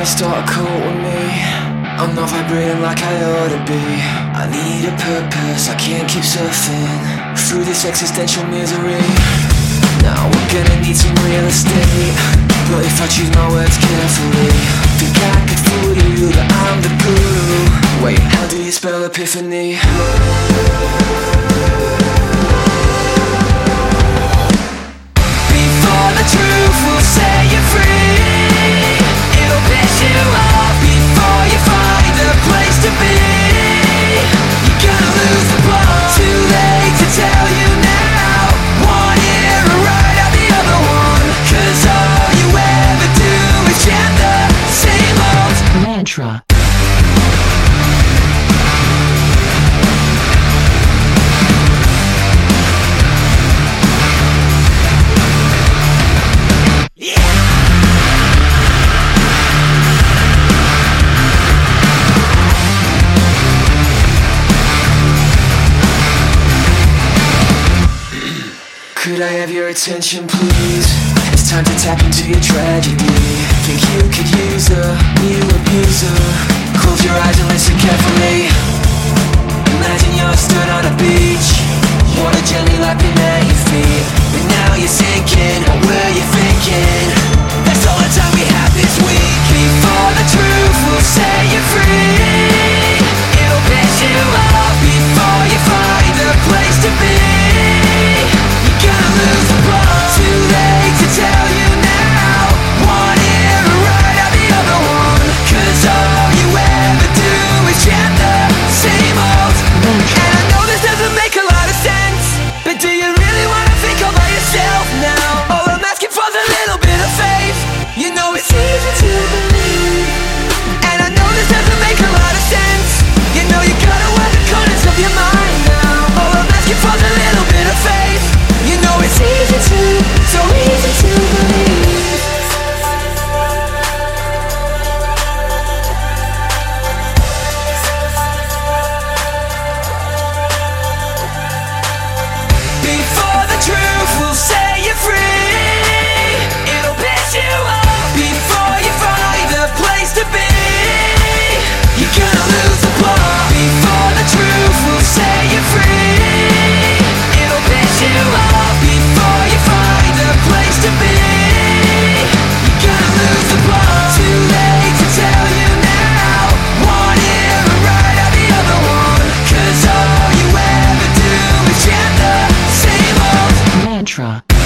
start a cult with me. I'm not vibrating like I ought to be. I need a purpose, I can't keep surfing through this existential misery. Now we're gonna need some real estate, but if I choose my words carefully, think I could fool you that I'm the guru. Wait, how do you spell epiphany? Before the truth will set you free, it'll piss you off before you find a place to be. You're gonna lose the plot, too late to tell you now. One ear right out the other one, 'cause all you ever do is chant the same old mantra. Could I have your attention, please? It's time to tap into your tragedy. Think you could use a new abuser? Close your eyes and listen carefully. Imagine you're stood on a beach, water gently lapping at your feet, but now you're sinking. What were you thinking? That's all the time we have this week. Before the truth will set you free, it'll piss you off before you find a place to be. Gonna lose the plot, too late to tell you now. One ear right out the other one, 'cause all you ever do is chant the same old mantra. And I know this doesn't make a lot of sense, but do you really wanna think all by yourself now? All I'm asking for's a little bit of faith. You know it's easy to believe, and I know this doesn't make a lot of sense. You know you gotta work the corners of your mind now. All I'm asking for's a little bit of faith. You know it's easy to, so easy to believe. Before the truth will set you free, it'll piss you off before you find a place to be. You're gonna lose the plot. Before the truth will set you free, it'll piss you off before you find a place to be. You're gonna lose the plot, too late to tell you now. One ear right out the other one, 'cause all you ever do is chant the same old mantra.